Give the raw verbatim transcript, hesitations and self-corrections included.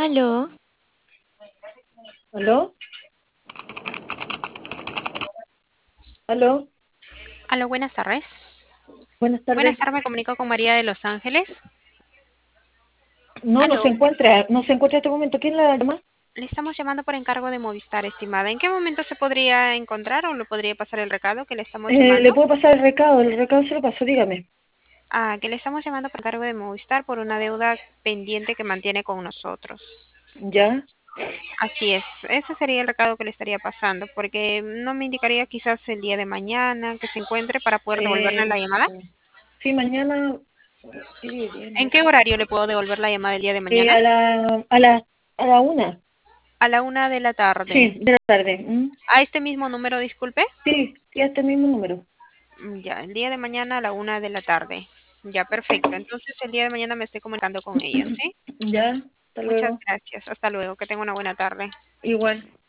Aló, ¿Aló? ¿Aló? aló, buenas tardes. Buenas Buenas tardes. tardes, me comunico con María de Los Ángeles. No, no se Aló, encuentra, no se encuentra en este momento. ¿Quién la llama? le estamos llamando por encargo de Movistar, estimada. ¿En qué momento se podría encontrar o le podría pasar el recado que le estamos Eh, ¿le llamando? puedo pasar el recado? El recado se lo paso, dígame. Ah, que le estamos llamando por encargo de Movistar por una deuda pendiente que mantiene con nosotros. ¿Ya? Así es, ese sería el recado que le estaría pasando, porque no me indicaría quizás el día de mañana que se encuentre para poder devolverle Eh, la llamada. sí, mañana. ¿Qué día es ¿En viernes? qué horario le puedo devolver la llamada el día de Eh, mañana? a la, a la, a la una. A la una de la tarde. Sí, de la tarde. ¿Mm? A este mismo número, disculpe. Sí, sí, a este mismo número. Mm, Ya, el día de mañana a la una de la tarde. Ya, perfecto. Entonces el día de mañana me estoy comunicando con ella, ¿sí? Ya, hasta Muchas luego. gracias. Hasta luego. Que tenga una buena tarde. Igual.